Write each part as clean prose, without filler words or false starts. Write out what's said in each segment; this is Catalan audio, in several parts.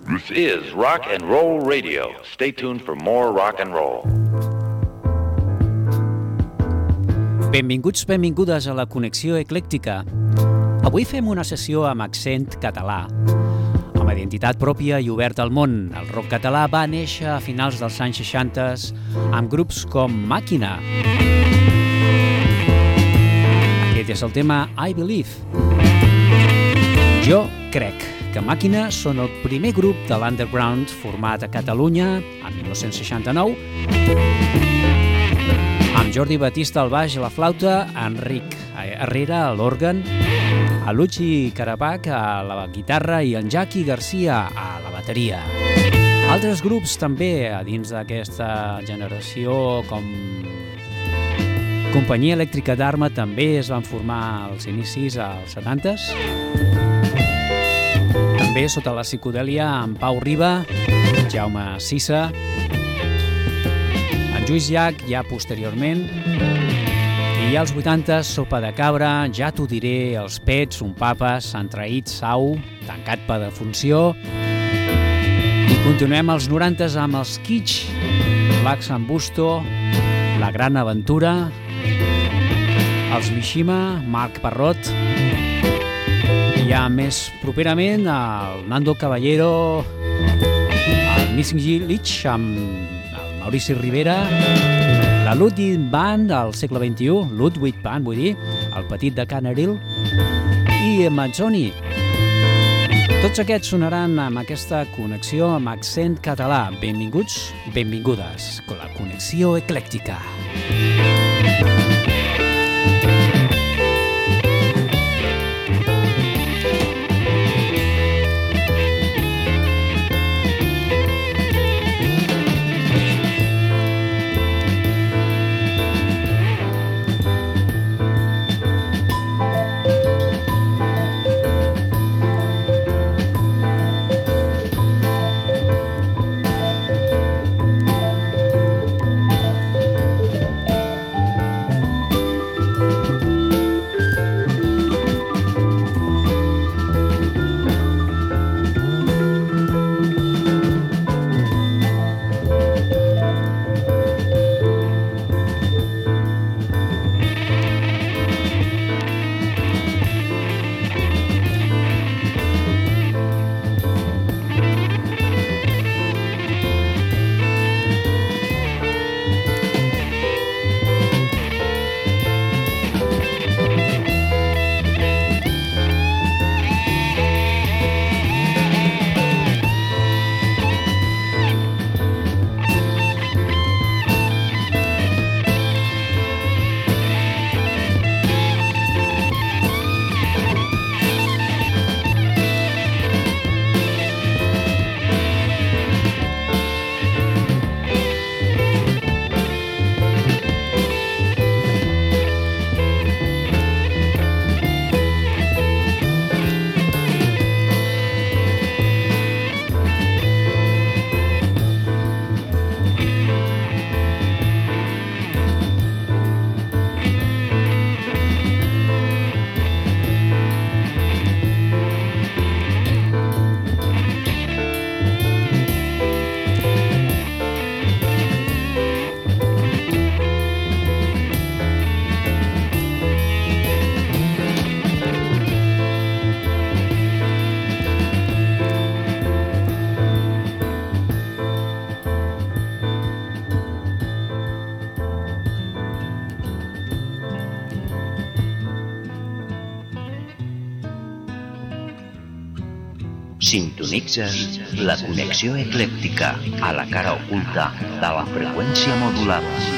This is Rock and Roll Radio. Stay tuned for more rock and roll. Benvinguts, benvingudes a la Connexió Eclèctica. Avui fem una sessió amb accent català, amb identitat pròpia i oberta al món. El rock català va néixer a finals dels anys 60 amb grups com Màquina. Aquest és el tema I Believe. Jo crec que Màquina són el primer grup de l'underground format a Catalunya en 1969, amb Jordi Batista al baix i la flauta, Enric Herrera a l'òrgan, a Luchi Carapac a la guitarra i en Jackie Garcia a la bateria. Altres grups també a dins d'aquesta generació, com Companyia Elèctrica d'Arma, també es van formar als inicis, als 70s. També sota la psicodèlia amb Pau Riba, Jaume Sissa, en Lluís Llach ja posteriorment, i als 80 Sopa de Cabra, Ja t'ho diré, Els Pets, Un Papa, Sant Traït, Sau, Tancat per defunció. I continuem als 90 amb els Kitsch, Lax en Busto, La Gran Aventura, els Mishima, Marc Parrot, ja més properament el Nando Caballero, el Missing Lich amb el Maurici Rivera, la Ludwig Band al segle XXI, Ludwig Band vull dir, el Petit de Canaril i Mazzoni. Tots aquests sonaran amb aquesta connexió amb accent català. Benvinguts, benvingudes, con la Connexió Eclèctica. Sintonitzes la Connexió Eclèctica a la cara oculta de la freqüència modulada.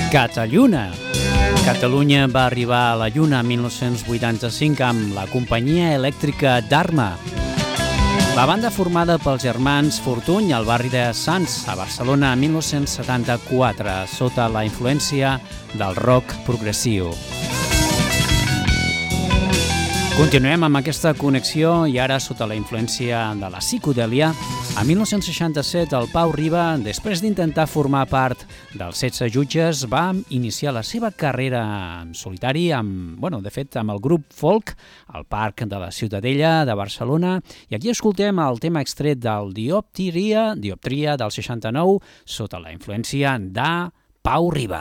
Catalluna. Catalunya va arribar a la Lluna en 1985 amb la companyia elèctrica Dharma. La banda formada pels germans Fortuny al barri de Sants, a Barcelona, en 1974, sota la influència del rock progressiu. Continuem amb aquesta connexió i ara sota la influència de la psicodèlia. A 1967 el Pau Riba, després d'intentar formar part dels 16 jutges, va iniciar la seva carrera en solitari amb el grup folk al Parc de la Ciutadella de Barcelona. I aquí escoltem el tema extret del Dioptria del 69 sota la influència de Pau Riba.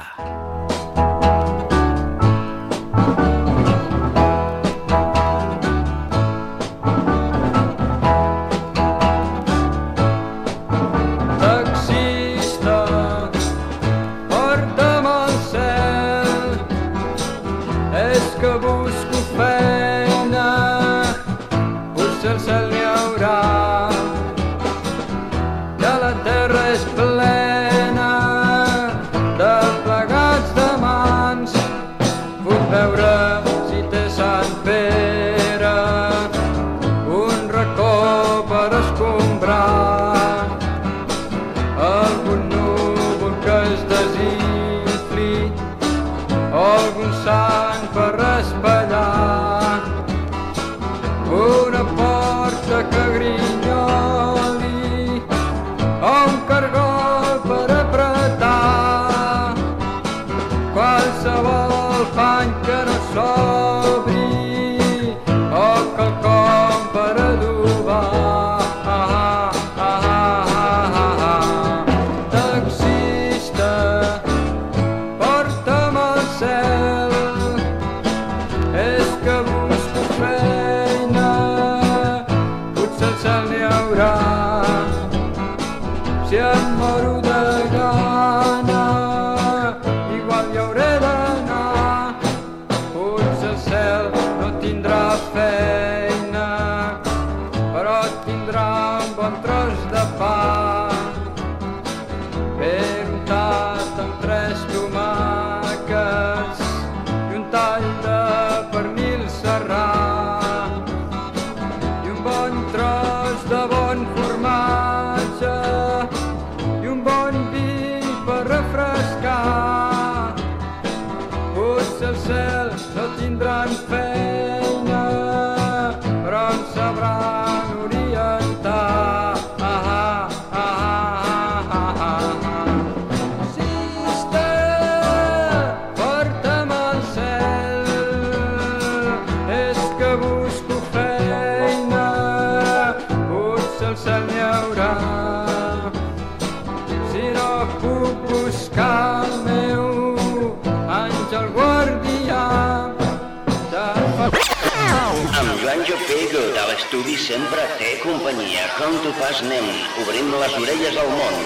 L'estudi sempre té companyia. Com tu fas, nen? Obrim les orelles al món.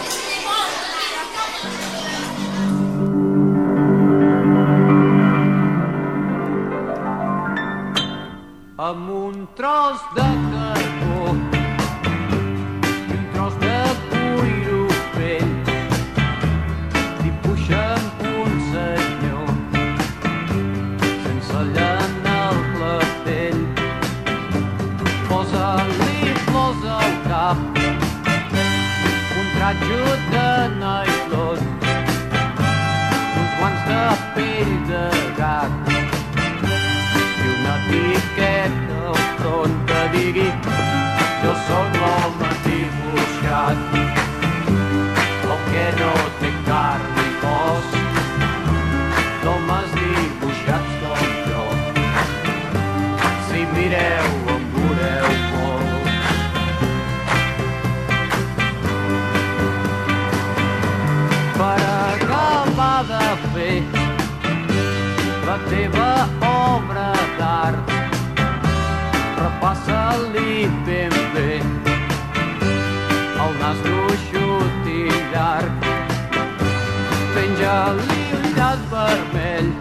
Amb un tros de carbó i un tros de cuiro vell dibuixen un senyor sense llana al clatell. Posa-li flors al cap, un tratge de nylon, uns guants de pell de gat i una etiqueta al front que digui jo soc l'home dibuixat, el que no té carn ni cos, d'homes dibuixats com jo. Si mireu de fer la teva obra d'art, repassa-li ben bé el nas gruixut i llarg, penja-li un llaç vermell,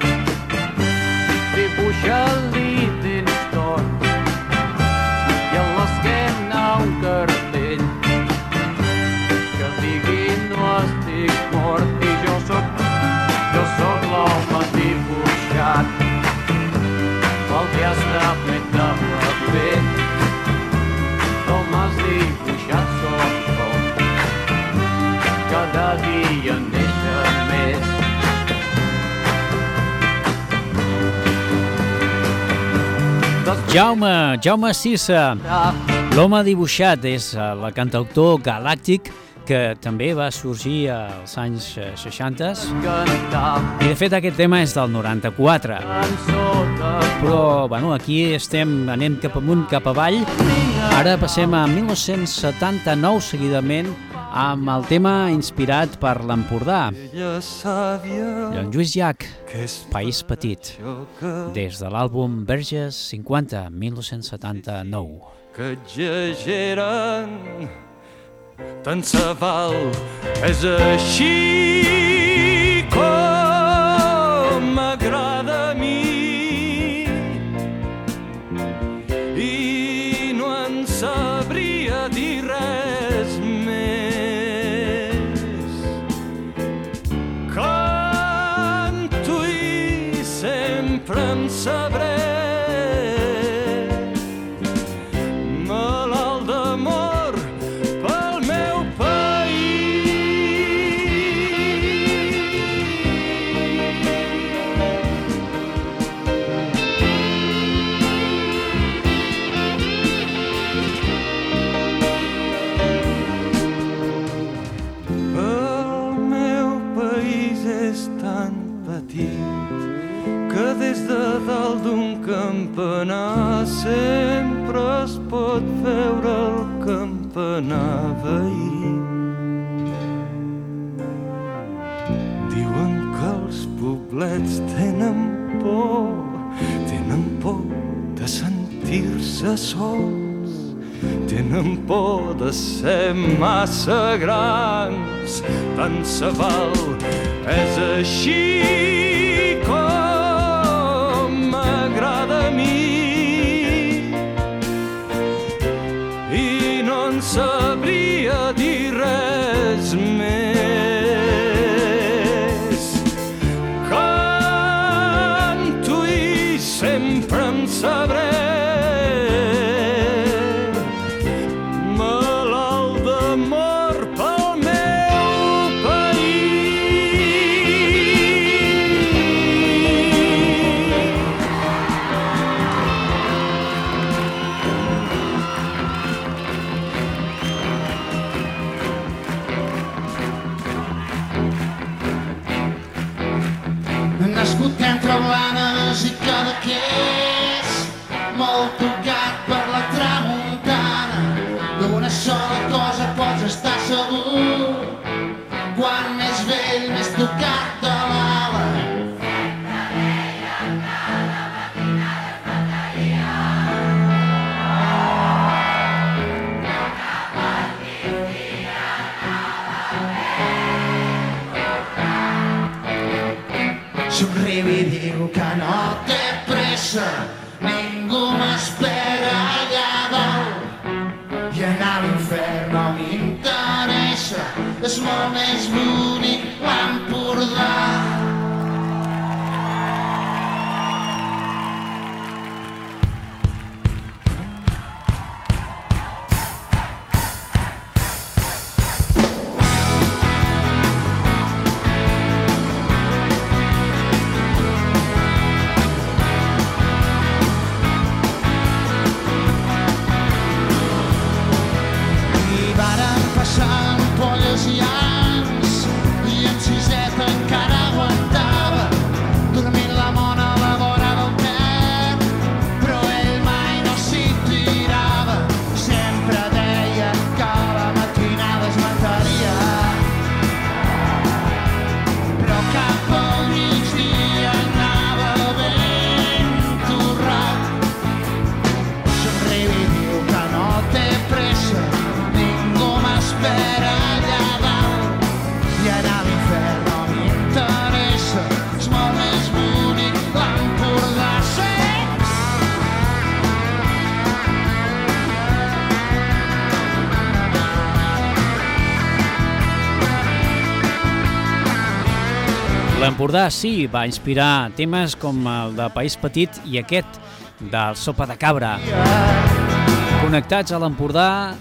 dibuixa-li dins tot i a l'esquena un cartell que digui no estic mort i jo sóc Jaume Sisa, l'home dibuixat, és el cantautor galàctic que també va sorgir als anys 60 i de fet aquest tema és del 94. Però bueno, aquí anem cap amunt, cap avall. Ara passem a 1979 seguidament amb el tema inspirat per l'Empordà. En Lluís Llach, País Petit, des de l'àlbum Verges 50, 1979. Que exageren, tant se val, és així com m'agrada a mi i no en sabria dir res més. Canto i sempre en sabré, dalt d'un campanar sempre es pot veure el campanar veí. Diuen que els poblets tenen por de sentir-se sols, tenen por de ser massa grans, tant se val, és així com m'agrada a mi i no en sabria dir res més. Canto i sempre en sabré, malalt d'amor pel meu nascut entre Blanes i Cadaqués, molt tocat per la tramuntana. D'una sola cosa pots estar segur, quan més vell, més tocat de l'ala. Somriu i diu que no té pressa, ningú m'espera allà dalt, i anar a l'infern no m'interessa, és molt més bonic l'Empordà. L'Empordà sí, va inspirar temes com el de País Petit i aquest del Sopa de Cabra. Connectats a l'Empordà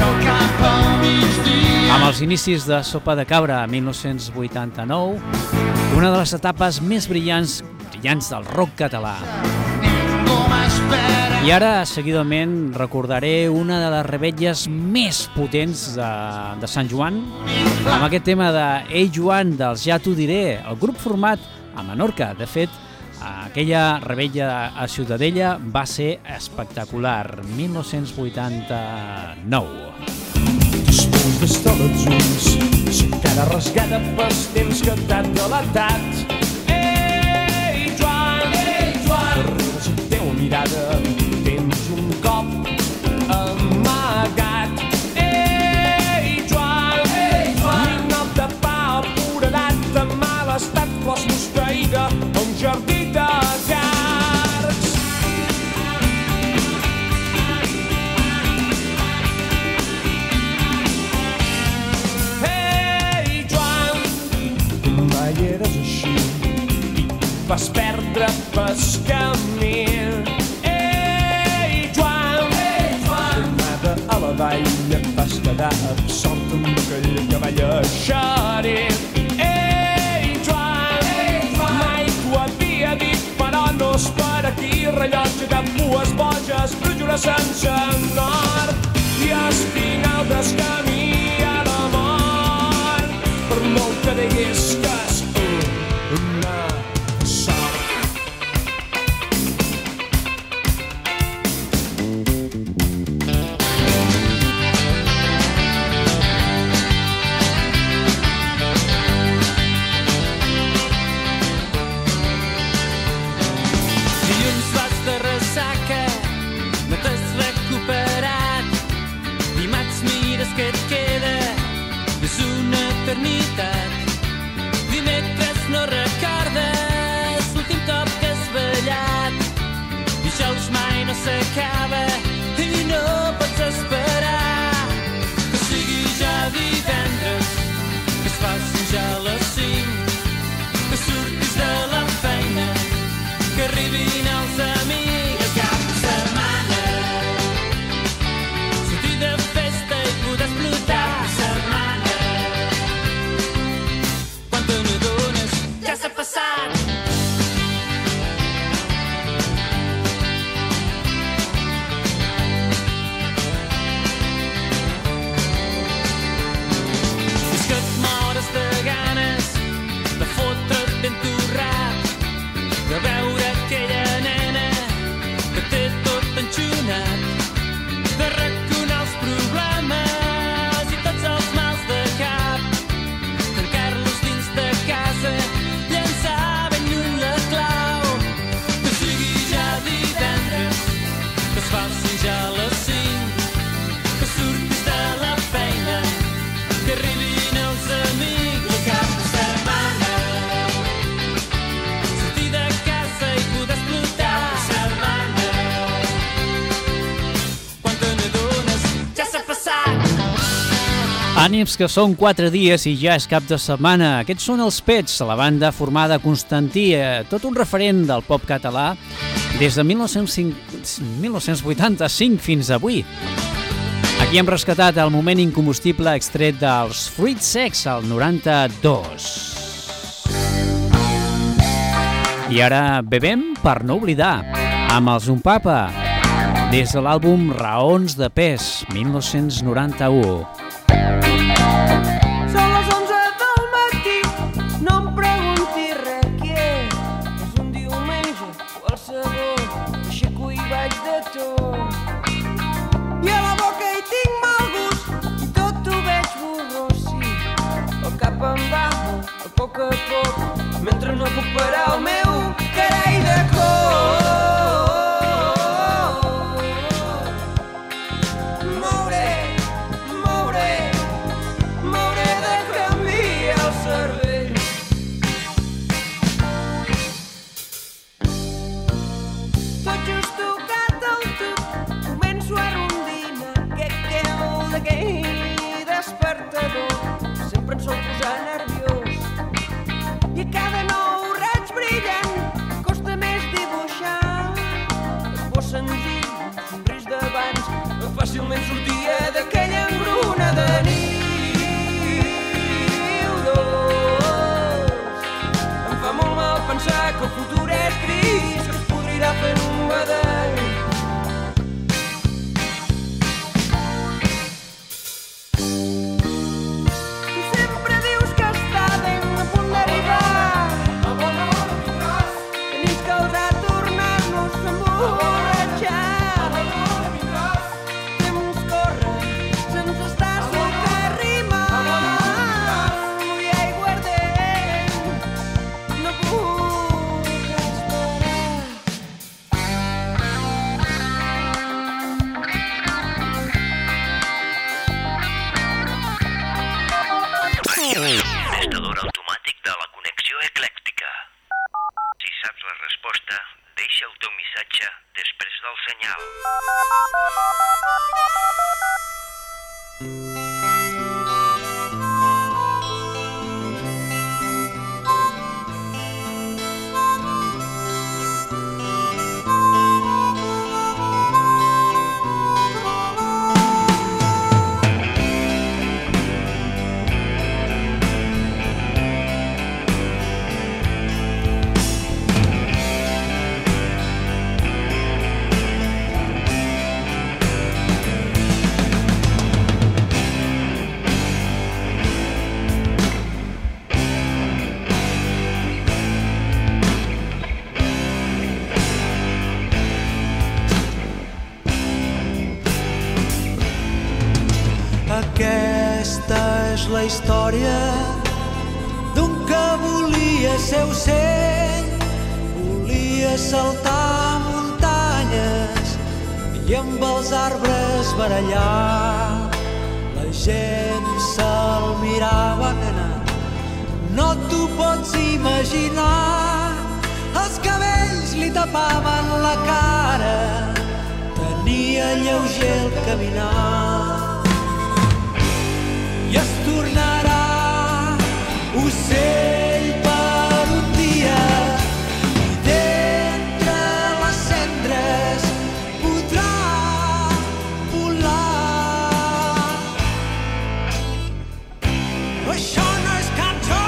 amb els inicis de Sopa de Cabra, 1989, una de les etapes més brillants del rock català. Ningú m'espera espera. I ara, seguidament, recordaré una de les revetlles més potents de Sant Joan, amb aquest tema de Ei Joan, dels Ja t'ho diré, el grup format a Menorca. De fet, aquella revetlla a Ciutadella va ser espectacular, 1989. Després d'estar tots junts, sa cara rasgada pels temps que t'han delatat. Ei, Joan, darrere la teua mirada tens un cop amagat. Ei, Joan, ninot de pa apuradat, de mal estat, flors mosqueïda, a un jardí de cards. Mai eres així i vas perdre pas camí. Ei, Joan, tornada a la vall et vas quedar absort amb aquell cavall eixerit. Ei, Joan, mai t'ho havia dit, però no és per aquí. Rellotge de pues boges, brujura sense nord i espinal del camí a la mort. Per molt que diguis que és una sort. Dilluns vas de ressaca, no t'has recuperat. Dimarts mires que et queda, és una eternitat. Dimecres no recordes l'últim cop que has ballat. Dijous mai no s'acaba i no pots esperar que sigui ja divendres, que es faci ja a les 5, que surtis de la feina, que arribin els amics cap de setmana. Sortir de festa i poder explotar setmana. Quan te n'adones ja s'ha passat. És que et mores de ganes de fotre't ben torrat, de veure aquella nena que té tot enxunat, de raconar els problemes i tots els mals de cap, tancar-los dins de casa, llançar ben lluny la clau, que sigui ja divendres, que es faci ja a les 5, que surtis de la feina, que arribin els amics al cap de setmana. Sortir de casa i poder explotar setmana. Quan te n'adones ja s'ha passat. Ànims, que són 4 dies i ja és cap de setmana. Aquests són els Pets, la banda formada a Constantí, tot un referent del pop català des de 1985 fins avui. Aquí hem rescatat el moment incombustible extret dels Fruit Sex al 92. I ara bevem per no oblidar, amb el Zumpapa, des de l'àlbum Raons de pes, 1991. Són les 11 del matí, no em pregunti res què és un diumenge qualsevol, aixeco i vaig de tot. I a la boca hi tinc mal gust i tot ho veig borrós, sí. El cap em bajo a poc, mentre no puc parar el meu carai de cor. M'hauré de canviar el cervell. Tot just tocat el tub, començo a rondinar d'aquell despertador. Sempre em sol posar nerviós i a cada nou raig brillant costa més dibuixar. Esbós senzill, un somrís d'abans, fàcilment sortia d'aquella engruna de niu dos. Em fa molt mal pensar que el futur és gris, que es podrirà fent un badall. Deixa el teu missatge després del senyal. Aquesta és la història d'un que volia ser ocell, volia saltar muntanyes i amb els arbres barallar. La gent se'l mirava canar, no t'ho pots imaginar. Els cabells li tapaven la cara, tenia lleuger el caminar. I es tornarà ocell per un dia i d'entre les cendres podrà volar. Això no és cançó,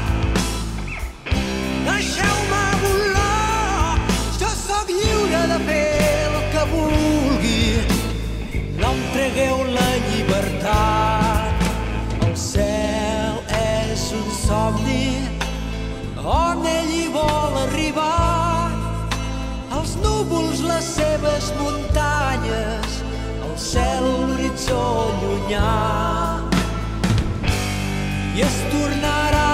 deixeu-me volar. Jo sóc lliure de fer el que vulgui, no em tregueu la llibertat. El cel és un somni on ell hi vol arribar. Els núvols, les seves muntanyes, el cel, l'horitzó llunyà. I es tornarà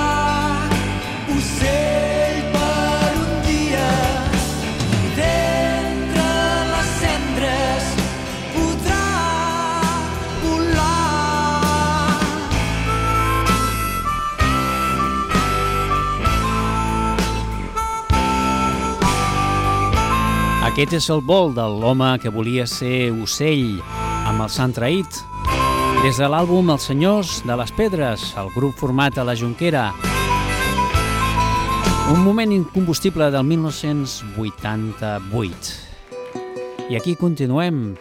ocell per un dia i d'entre les cendres podrà volar. Aquest és el vol de l'home que volia ser ocell, amb el Sant Traït. Des de l'àlbum Els Senyors de les Pedres, el grup format a la Jonquera. Un moment incombustible del 1988. I aquí continuem.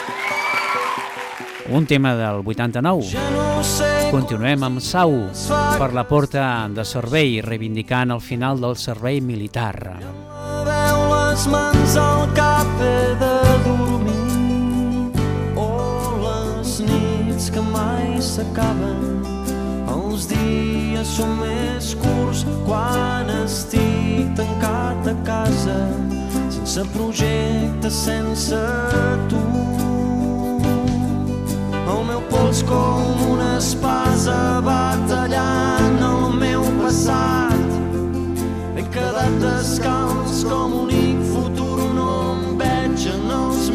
Un tema del 89. Continuem amb Sau, per la porta de servei, reivindicant el final del servei militar. Les mans al cap he de dormir, les nits que mai s'acaben, els dies són més curts quan estic tancat a casa, sense projecte, sense tu. El meu pols com una espasa batallant el meu passat. He quedat descalç com únic futur, no em veig en els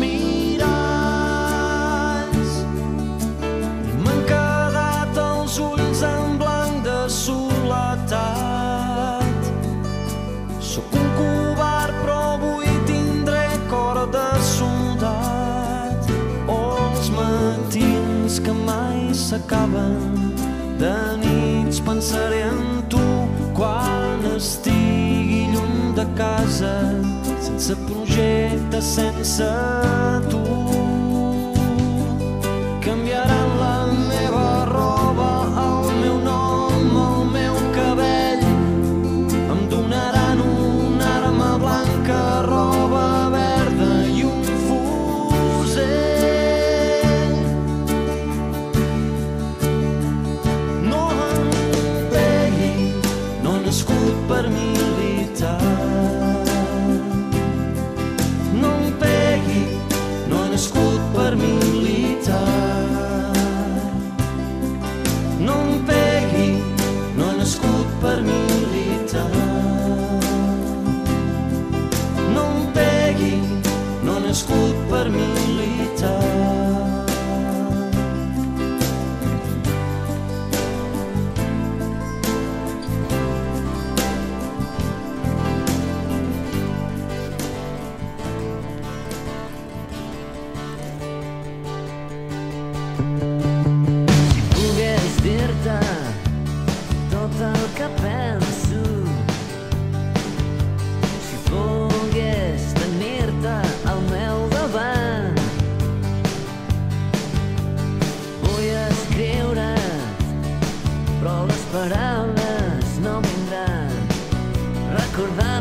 miralls. M'han quedat els ulls en blanc de soledat. Sóc un covard però avui tindré cor de soldat. Els matins que mai s'acaben, de nits pensaré en tu quan estigui lluny de casa, sense projecte, sense tu. Canviaran la meva roba, el meu nom, el meu cabell. Em donaran una arma blanca, roba verda i un fusell. No em pegui, no he nascut per militar. No em pegui, no he nascut per militar. No em pegui, no he nascut per militar. No em pegui, no he nascut per militar.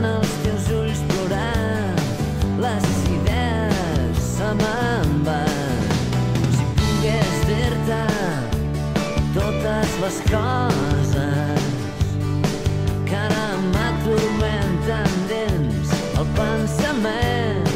els teus ulls plorar, les idees se me'n van. Si pogués dir-te totes les coses que ara m'atormenten dins el pensament,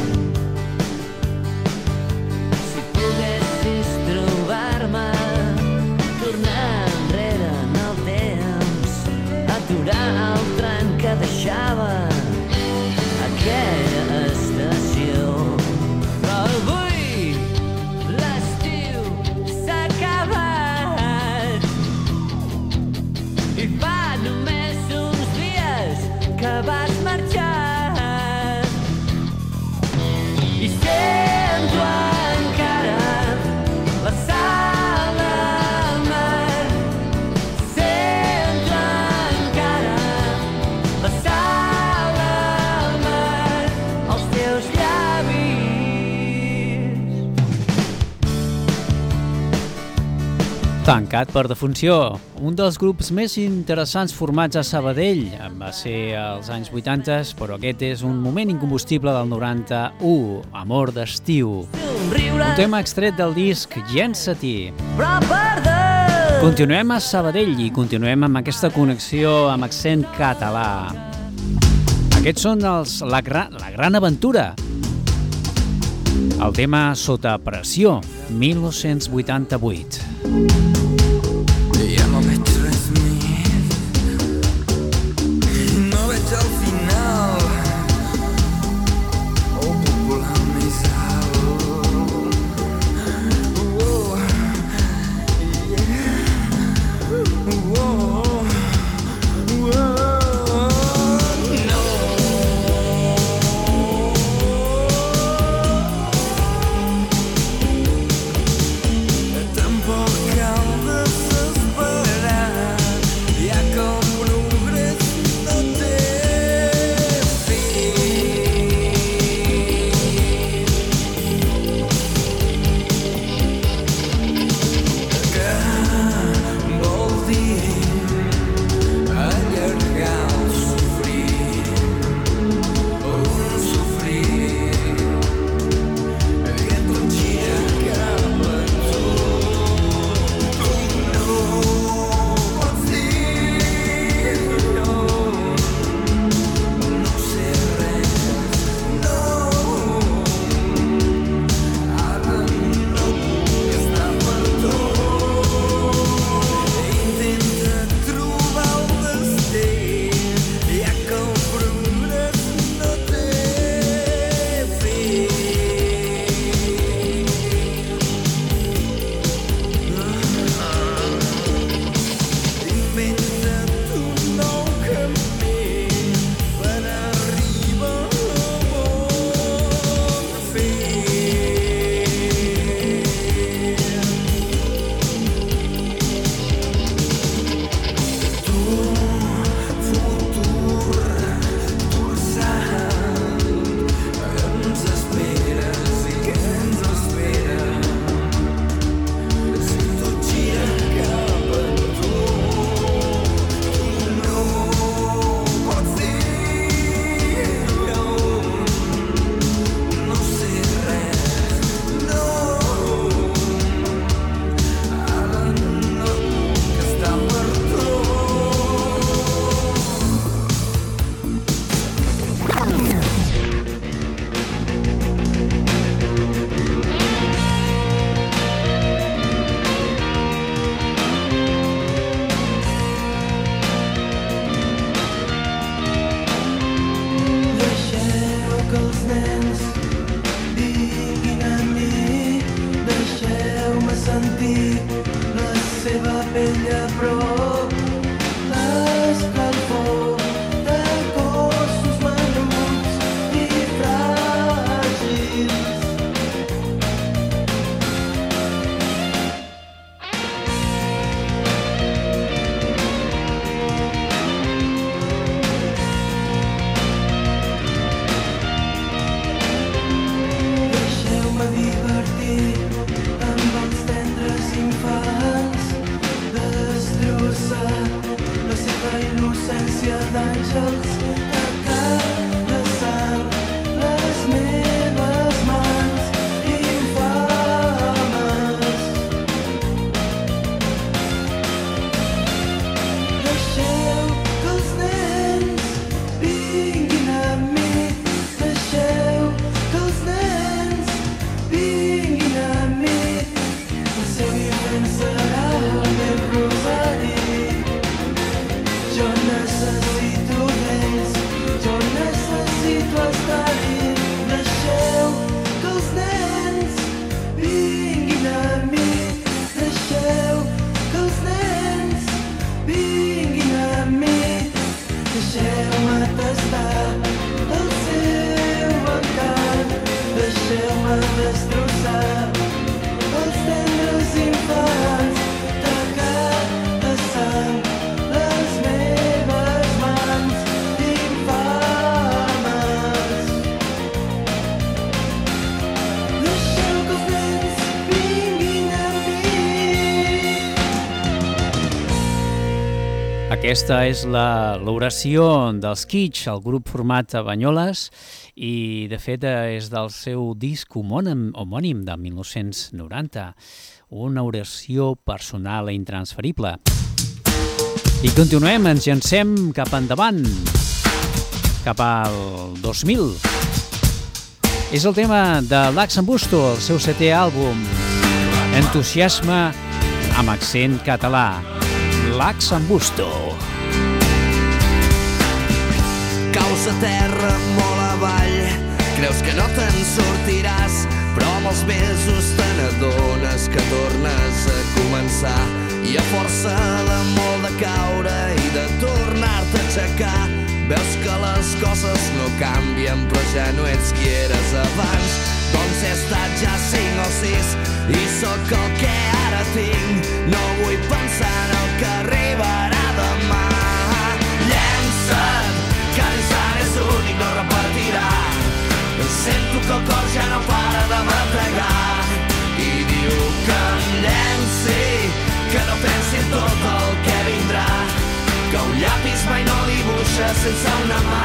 si poguessis trobar-me, tornar enrere en el temps, aturar el tren que deixava aquella estació. Però avui l'estiu s'ha acabat i fa només uns dies que vas marxar i sento encara la sal del mar, sento encara la sal del mar als teus llavis. Tancat per defunció, un dels grups més interessants formats a Sabadell. Va ser als anys 80, però aquest és un moment incombustible del 91, Amor d'estiu. Un tema extret del disc Llença-t'hi. Continuem a Sabadell i continuem amb aquesta connexió amb accent català. Aquests són la gran aventura. El tema Sota pressió, 1988. Ja no veig res més, no veig el final, el popular més alt. Tampoc cal vinguin amb mi, deixeu que els nens vinguin amb mi. El seu invent serà el meu rosari. Jo necessito d'ells, jo necessito estar-hi. Deixeu que els nens vinguin amb mi, deixeu que els nens vinguin amb mi. Deixeu-me tastar el seu encant, deixeu-me destrossar els tendres infants, tacat de sang les meves mans infames. Deixeu que els nens vinguin a mi. Aquesta és l'oració dels Kitsch, el grup format a Banyoles, i de fet és del seu disc homònim de 1990, una oració personal i intransferible. I continuem, ens llancem cap endavant, cap al 2000. És el tema de Lax'n'Busto, el seu 7è àlbum, Entusiasme amb accent català. Lax'n'Busto. Caus a terra molt avall, creus que no te'n sortiràs, però amb els mesos te n'adones que tornes a començar. I a força de molt de caure i de tornar-te a aixecar, veus que les coses no canvien, però ja no ets qui eres abans. Doncs he estat ja 5 o 6 i sóc el que ara tinc. No vull pensar en el que arribarà demà. Llença't, que l'ensant és únic, no repartirà. Sento que el cor ja no para de bategar i diu que em llenci, que no pensi en tot el que vindrà, que un llapis mai no dibuixa sense una mà.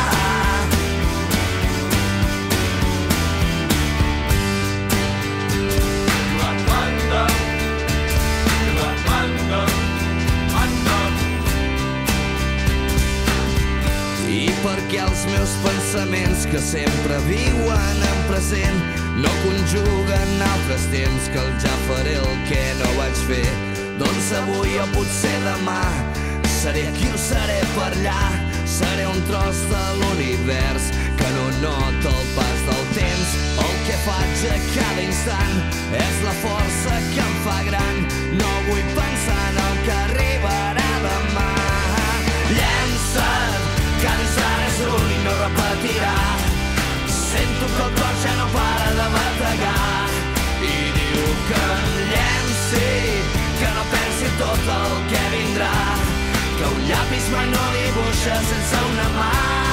I perquè els meus pensaments que sempre viuen en present no conjuguen altres temps que el ja faré el que no vaig fer, doncs avui o potser demà seré aquí o seré per allà. Seré un tros de l'univers que no nota el pas del temps. El que faig a cada instant és la força que em fa gran. No vull pensar en el que arribarà demà. Llença't, que l'instant és únic, no repetirà. Sento que el cor ja no para de bategar i diu que em llenci, que no pensi en tot el que vindrà, que un llapis mai no dibuixa sense una mà.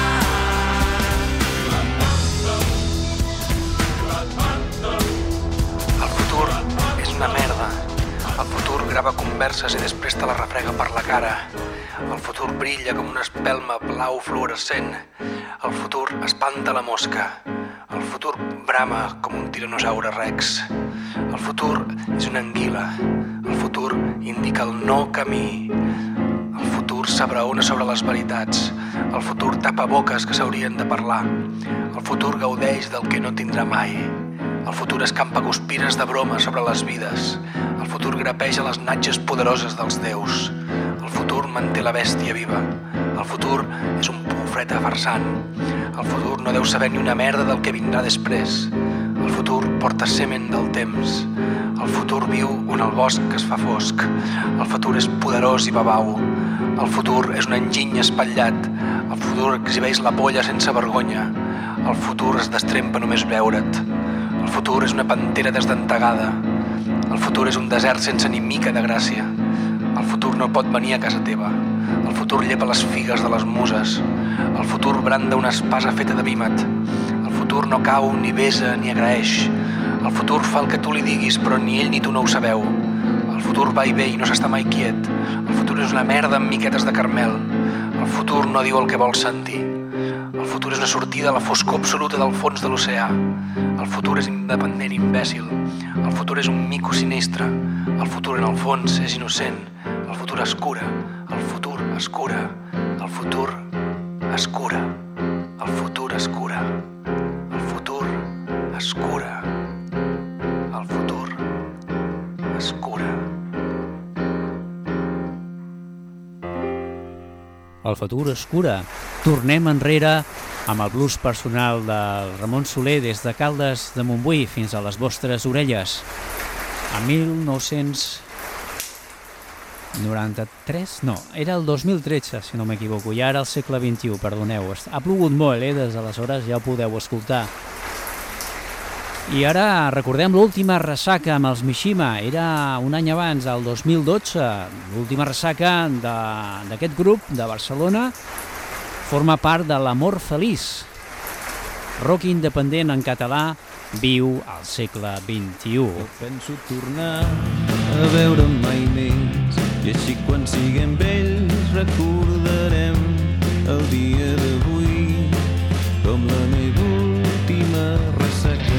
El futur és una merda. El futur grava converses i després te la refrega per la cara. El futur brilla com una espelma blau fluorescent. El futur espanta la mosca. El futur brama com un tiranosaure rex. El futur és una anguila. El futur indica el no camí. El futur s'abraona sobre les veritats. El futur tapa boques que s'haurien de parlar. El futur gaudeix del que no tindrà mai. El futur escampa guspires de broma sobre les vides. El futur grapeja les natges poderoses dels déus. El futur manté la bèstia viva. El futur és un profeta farsant. El futur no deu saber ni una merda del que vindrà després. El futur porta semen del temps. El futur viu on el bosc es fa fosc. El futur és poderós i babau. El futur és un enginy espatllat. El futur exhibeix la polla sense vergonya. El futur es destrempa només veure't. El futur és una pantera desdentegada. El futur és un desert sense ni mica de gràcia. El futur no pot venir a casa teva. El futur llepa les figues de les muses. El futur branda una espasa feta de vímet. El futur no cau, ni besa, ni agraeix. El futur fa el que tu li diguis, però ni ell ni tu no ho sabeu. El futur va i ve i no s'està mai quiet. El futur és una merda amb miquetes de carmel. El futur no diu el que vol sentir. El futur és una sortida a la foscor absoluta del fons de l'oceà. El futur és independent imbècil. El futur és un mico sinistre. El futur en el fons és innocent. El futur es cura. El futur es cura. El futur es cura. El futur es cura. El futur es cura. El futur es cura. El futur es cura. Tornem enrere amb el blues personal del Ramon Soler des de Caldes de Montbui fins a les vostres orelles. A 1993? No, era el 2013, si no m'equivoco, i ara el segle XXI, perdoneu. Ha plogut molt, des d'aleshores, ja ho podeu escoltar. I ara recordem l'última ressaca amb els Mishima. Era un any abans, el 2012, l'última ressaca d'aquest grup de Barcelona. Forma part de l'Amor Feliç. Rock independent en català, viu al segle XXI. No penso tornar a veure mai més, i així quan siguem vells recordarem el dia d'avui com la meva última ressaca.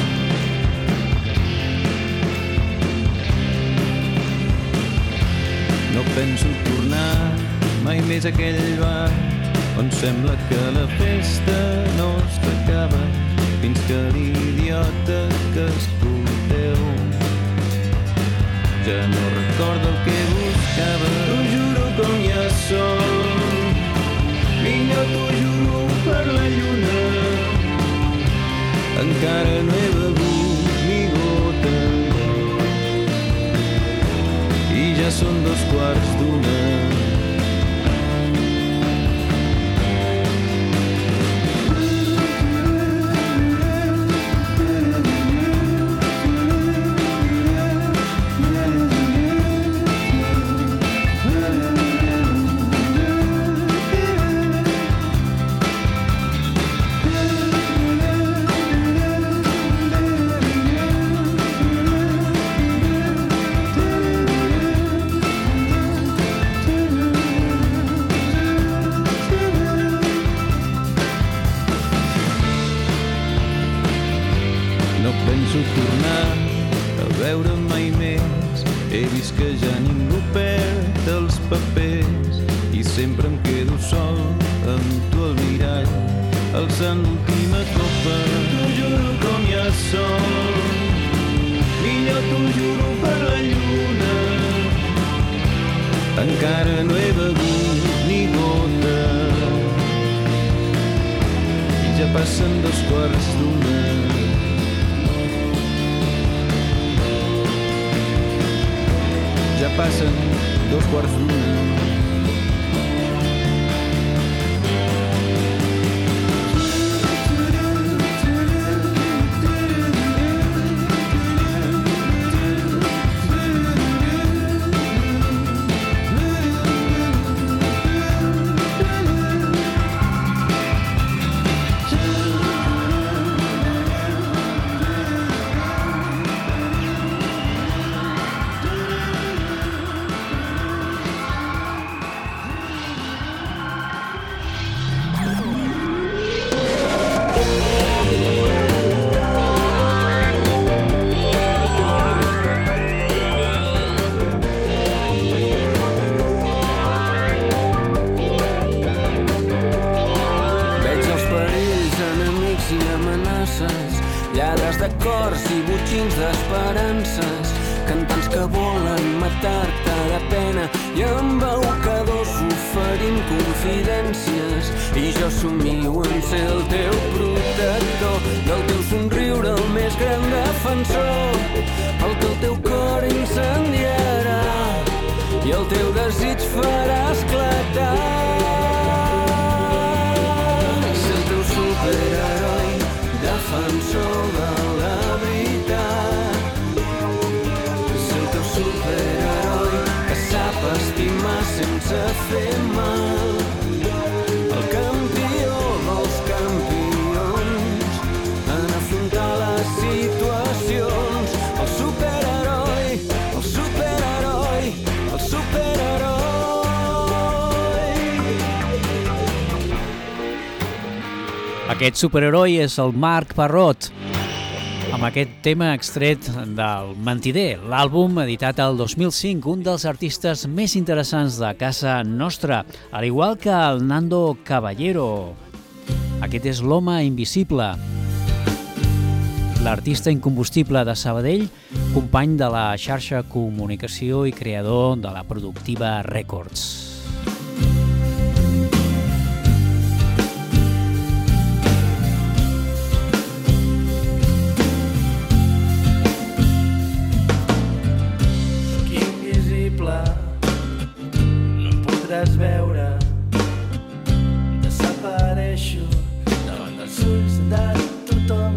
No penso tornar mai més a aquell bar on sembla que la festa no s'acaba fins que l'idiota que escolteu ja no recorda el que buscava. T'ho juro com ja som, millor t'ho juro per la lluna, encara no he begut ni gota i ja són 2:15. Tornar a veure mai més. He vist que ja ningú perd els papers i sempre em quedo sol amb tu al mirall, alçant l'última copa. T'ho juro com ja som, millor t'ho juro per la lluna, encara no he begut ni gota i ja passen 2:15. Ja passen 2:15. Lladres de cors i botxins d'esperances, cantants que volen matar-te de pena i embaucadors oferint confidències. I jo somio en ser el teu protector, del teu somriure el més gran defensor, el que el teu cor incendiarà i el teu desig farà esclatar. Ser el teu superheroi, defensor de la veritat. Ser el teu superheroi que sap estimar sense fer mal. El campió dels campions en afrontar les situacions. El superheroi, el superheroi, el superheroi. Aquest superheroi és el Marc Parrot. amb aquest tema extret del Mentider, l'àlbum editat el 2005, un dels artistes més interessants de casa nostra, al igual que el Nando Caballero. Aquest és l'Home Invisible, l'artista incombustible de Sabadell, company de la xarxa Comunicació i creador de la Productiva Records. Veure, desapareixo davant dels ulls de tothom.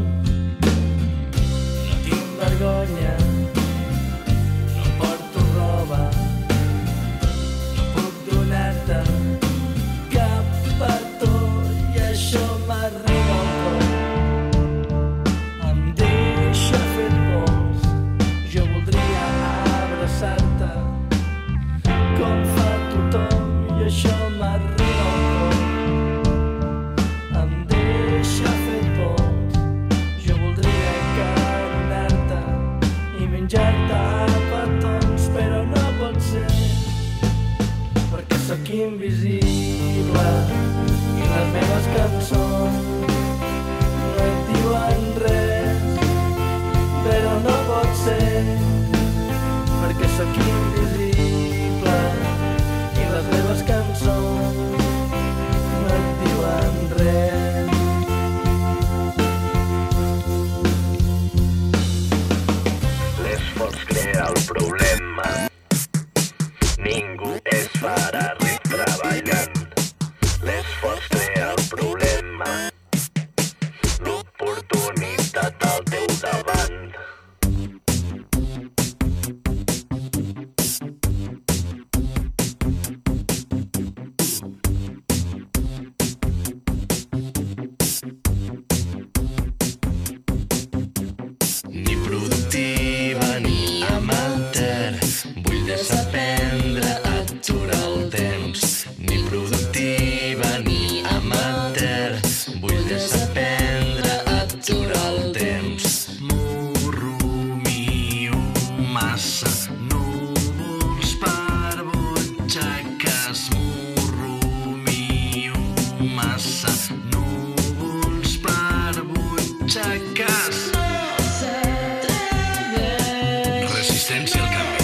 No tinc vergonya, no porto roba, no puc donar-te cap petó i això m'arriba al cor. Em deixa fer pols, jo voldria abraçar-te com fa tothom. I això m'arriba al cor. Em deixa fer pols, jo voldria acaronar-te i menjar-te a petons, però no pot ser, perquè sóc invisible i les meves cançons no et diuen res, però no pot ser, perquè sóc invisible i les meves cançons no et diuen res. L'esforç crea el problema, ningú es farà ric treballant. L'esforç crea el problema, l'oportunitat al teu davant. Desaprendre a aturar el temps, ni productiva ni amateur. Vull desaprendre a aturar el temps. M'urrumio massa, núvols per butxaques. M'urrumio massa, núvols per butxaques. Resistència al canvi.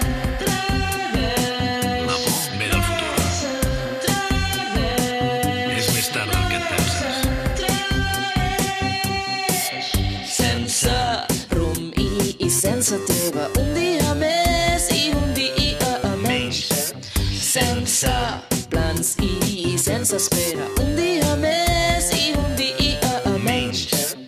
Sense teva, un dia més i un dia menys. Sense plans i sense espera, un dia més i un dia menys.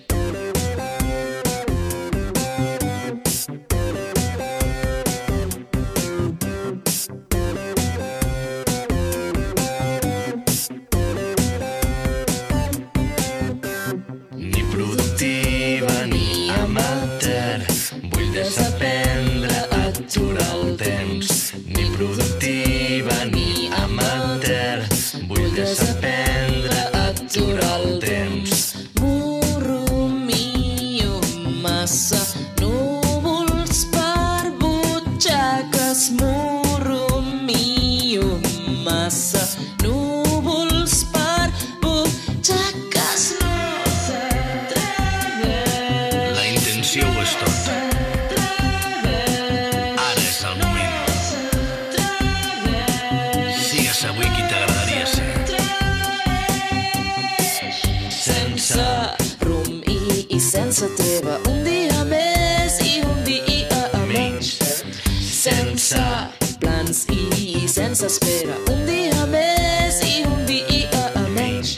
Ni productiva ni amateur. Vull desaprendre a aturar el temps, ni productiva ni amateur. Vull desaprendre a aturar el temps. M'urrumio massa, núvols per butxaques. M'urrumio massa, núvols per butxaques. La intenció ho és tot. Ara és el moment. Sigues avui qui t'agradaria ser. Sense rumb i sense teva, un dia més i un dia menys. Sense plans i sense espera, un dia més i un dia menys.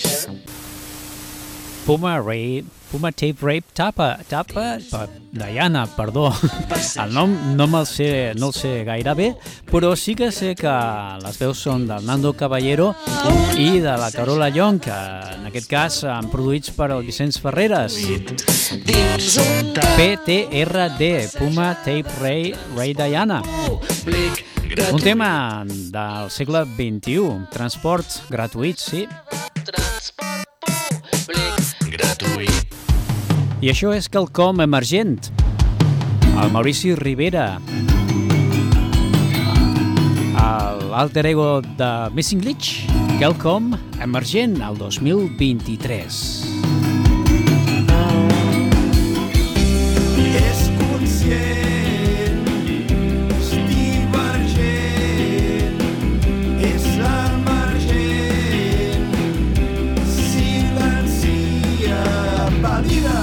Puma Tape Rape Tapa Diana, perdó. El nom no el sé gaire bé, però sí que sé que les veus són del Nando Caballero i de la Carola Llong, que en aquest cas han produïts per el Vicenç Ferreres. PTRD, Puma Tape Ray Diana. Un tema del segle XXI, transport gratuït, sí. Gratuït. I això és quelcom emergent. El Maurici Rivera, l'alter ego de Missing Glitch, quelcom emergent al 2023. És conscient, és divergent, és emergent, silencia, valida.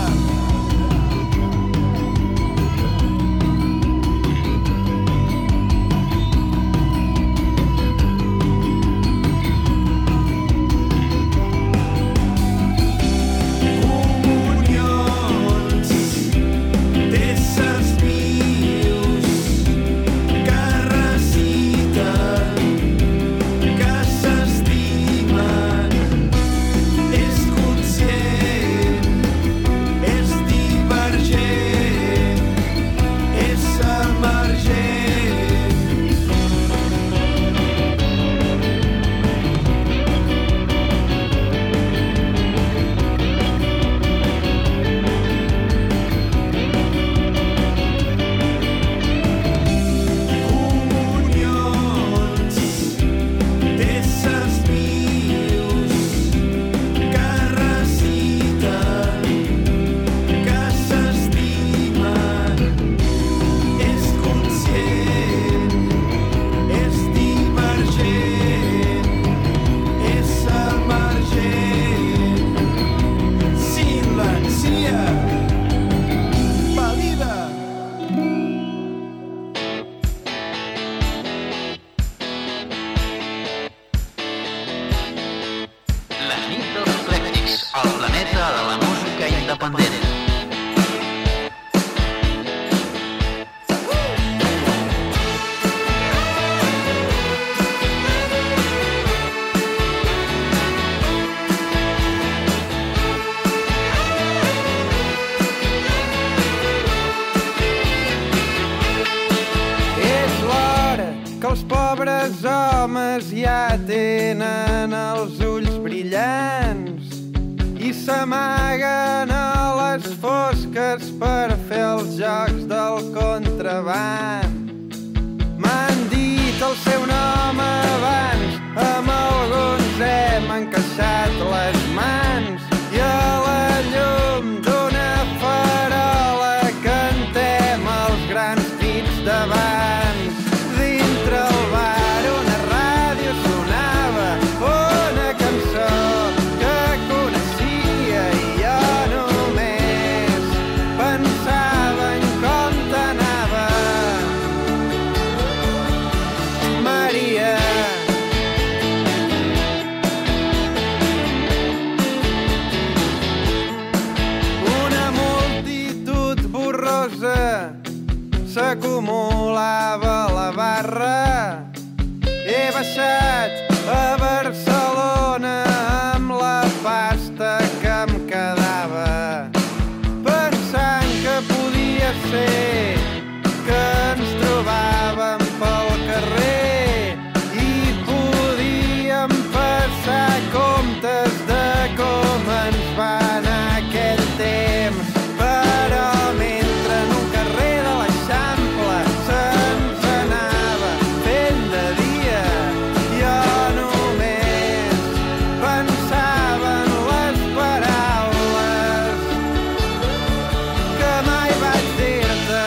Ja tenen els ulls brillants i s'amaguen a les fosques per fer els jocs del contraband. M'han dit el seu nom abans, amb alguns hem encaixat les mans i a la llum d'una farola cantem els grans dits d'abans. Dintre el bar una ràdio sonava una cançó que coneixia i jo només pensava en com t'anava, Maria. Una multitud borrosa s'acumulava a la barra. He baixat a Barcelona amb la pasta que em quedava, pensant que podia ser que ens trobàvem pel carrer i podíem passar comptes de com ens va anar aquell temps. Però mentre en un carrer de l'Eixample se'ns anava fent de dia, jo només pensava en les paraules que mai vaig dir-te.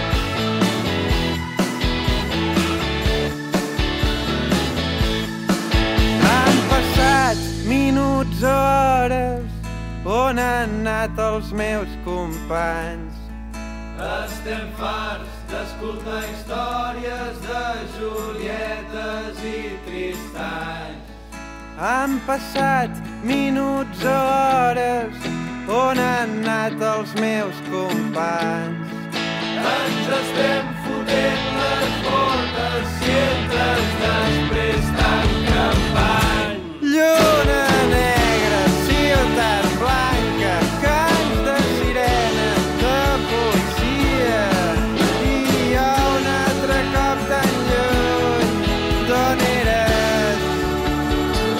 Han passat minuts o hores, on han anat els meus companys? Estem farts d'escoltar històries de Julietes i Tristanys. Han passat minuts o hores, on han anat els meus companys? Ens estem fotent les botes si entres després tan campany. Lluna negra, ciutat blanca, cants de sirena, de policia, i jo un altre cop tan lluny. D'on eres,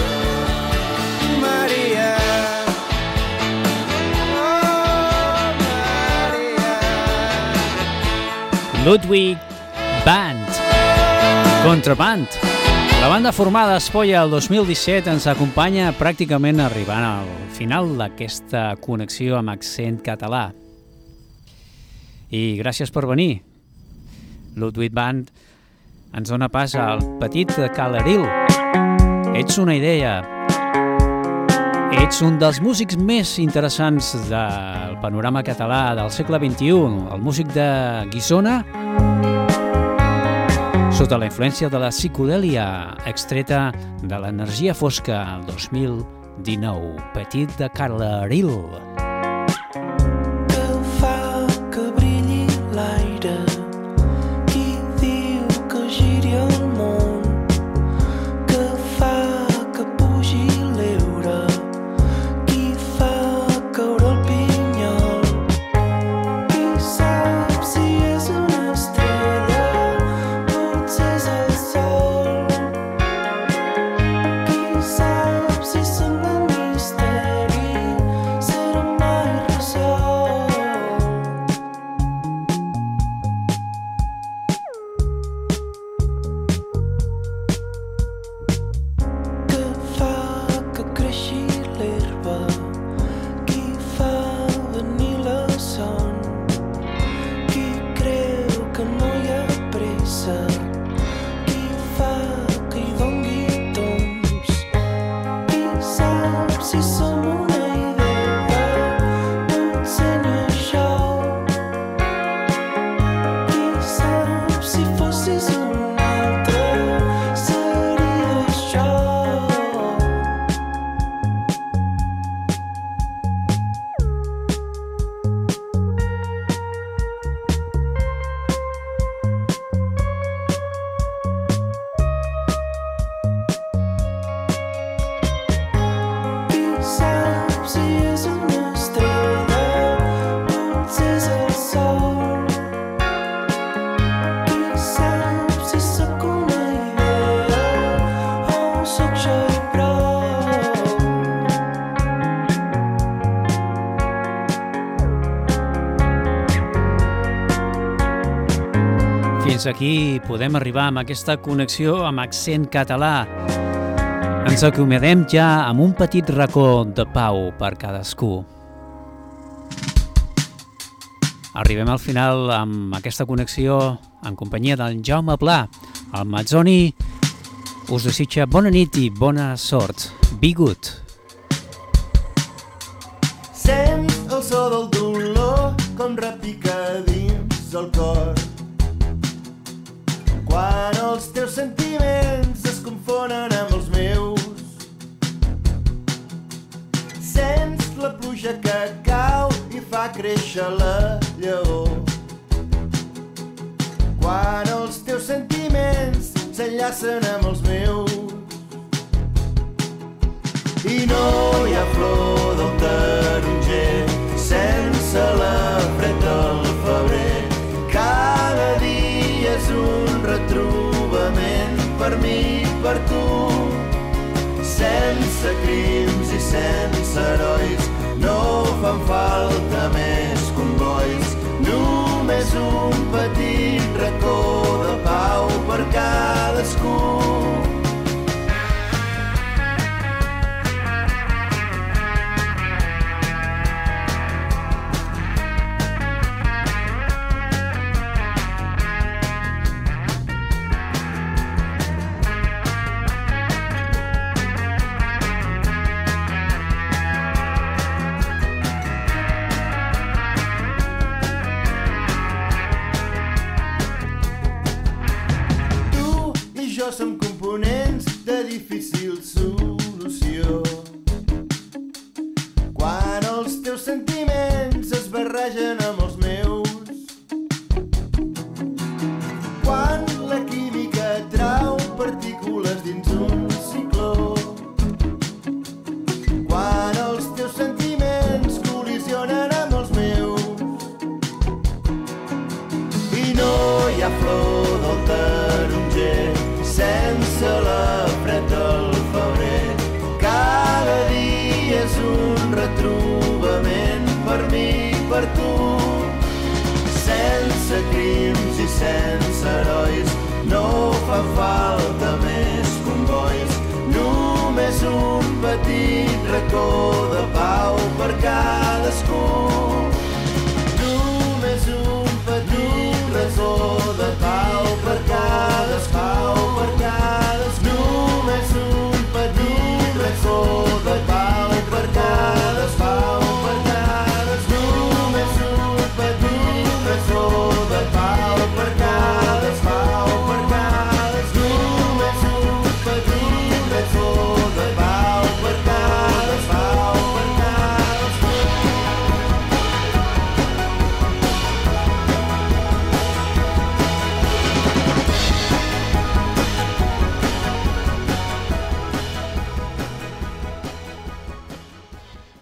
Maria? Oh, Ludwig Band, Contraband. La banda formada a Espolla el 2017 ens acompanya pràcticament arribant al final d'aquesta connexió amb accent català. I gràcies per venir. Ludwig Band ens dona pas al petit Calaril. Ets una idea. Ets un dels músics més interessants del panorama català del segle XXI, el músic de Guissona, sota la influència de la psicodèlia extreta de l'energia fosca el 2019. Petit de Calaril. Que fa que brilli l'aire, qui diu que giri el món, que fa que pugi l'eure, qui fa caure el pinyol, qui sap si és una estrella, potser és el sol, qui sap si sembla un misteri, serà mai resolt. Que fa que creixi l'herba, qui fa venir la son, qui creu que no hi ha pressa, qui fa que hi doni tombs, qui sap si som una idea, potser ni això, qui sap si fossis un altre, seria això. Qui sap si és una estrella, potser és el sol, qui sap si sóc una idea o sóc jo i prou. Fins aquí podem arribar amb aquesta connexió amb accent català. Ens acomiadem ja amb un petit racó de pau per cadascú. Arribem al final amb aquesta connexió en companyia del Jaume Pla. El Mazzoni us desitja bona nit i bona sort. Be good. Sents el so del dolor com repica dins el cor. Quan els teus sentiments es confonen amb els meus, sents la pluja que cau i fa créixer la llavor. Quan els teus sentiments s'enllacen amb els meus i no hi ha flor del taronger sense la fred del febrer. Cada dia és un retrobament per mi i per tu, sense crims i sense herois, no fan falta més combois, només un petit racó de pau per cadascú. Som components de difícil solució. Quan els teus sentiments es barregen amb els meus, quan la química trau partícules dins un cicló, quan els teus sentiments col·lisionen amb els meus i no hi ha flor del taronger sense la fred del febrer. Cada dia és un retrobament per mi i per tu, sense sense crims i sense herois. No fa falta més convois, només un petit racó de pau